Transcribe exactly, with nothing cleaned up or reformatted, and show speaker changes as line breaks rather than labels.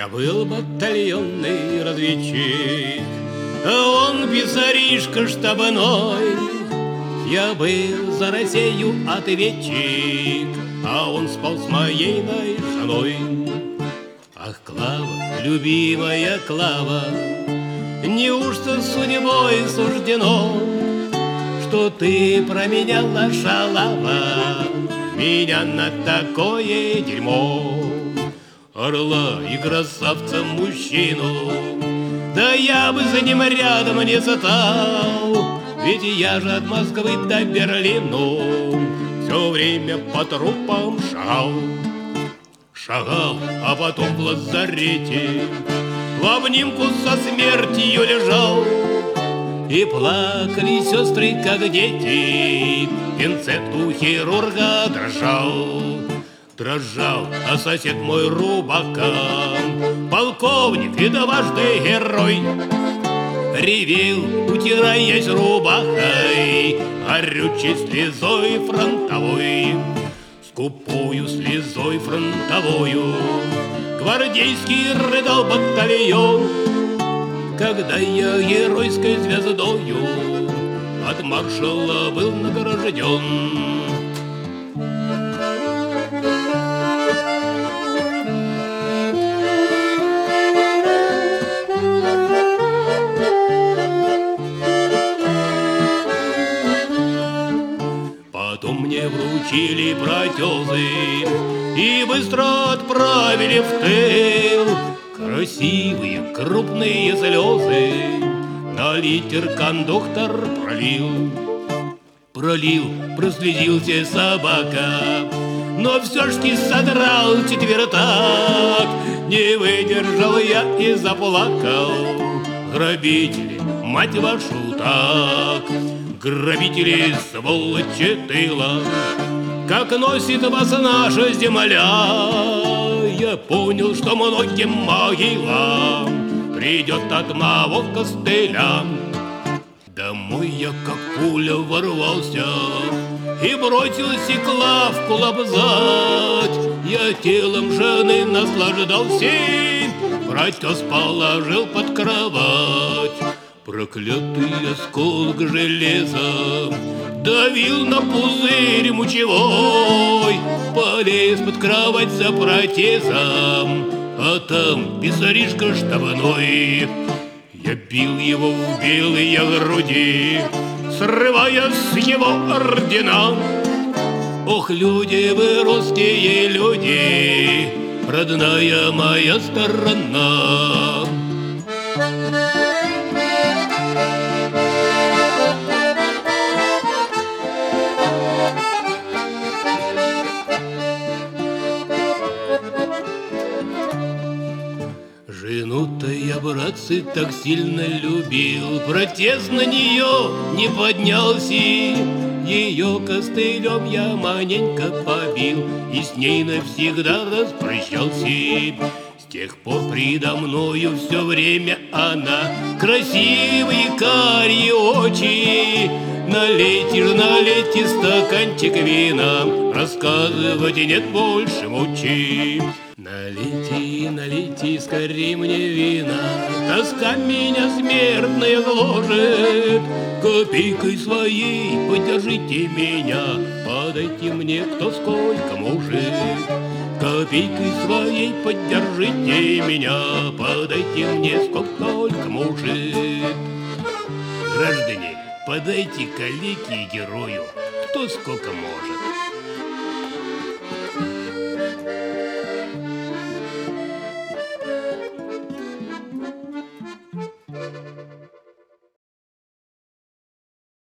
Я был батальонный разведчик, а он писаришка штабной. Я был за Россию ответчик, а он спал с моей женой. Ах, Клава, любимая Клава, неужто судьбой суждено, что ты променяла шалава меня на такое дерьмо? Орла и красавца мужчину, да я бы за ним рядом не стал, ведь я же от Москвы до Берлину все время по трупам шагал. Шагал, а потом в лазарете в обнимку со смертью лежал. И плакали сестры, как дети, пинцет у хирурга дрожал. Дрожал, а сосед мой Рубака, полковник и дважды герой, ревел, утираясь рубахой, горючей слезой фронтовой. Скупую слезой фронтовою гвардейский рыдал батальон, когда я геройской звездою от маршала был награжден. Потом мне вручили протезы и быстро отправили в тыл. Красивые крупные слезы на литер кондуктор пролил. Пролил, прослезился собака, но все ж таки содрал четвертак. Не выдержал я и заплакал. Грабители, мать вашу, так! Грабители, сволочи тыла, как носит вас наша земля. Я понял, что многим могилам придет от моего костыля. Домой я как пуля ворвался и бросился Клавку лобзать. Я телом жены наслаждался, протез положил под кровать. Проклятый осколок железа давил на пузырь мочевой. Полез под кровать за протезом, а там писаришка штабной. Я бил его в белые груди, срывая с него ордена. Ох, люди вы, русские люди, родная моя сторона. Жену-то я, братцы, так сильно любил, протез на нее не поднялся. Ее костылем я маненько побил и с ней навсегда распрощался. С тех пор предо мною все время она, красивые карие очи. Налейте ж, налейте стаканчик вина, рассказывать нет больше мочи. Налейте, налейте скорей мне вина, тоска меня смертная гложет. Копейкой своей поддержите меня, подайте мне кто сколько может. Копейкой своей поддержите меня, подайте мне сколько только может. Граждане, подайте калеке и герою кто сколько может.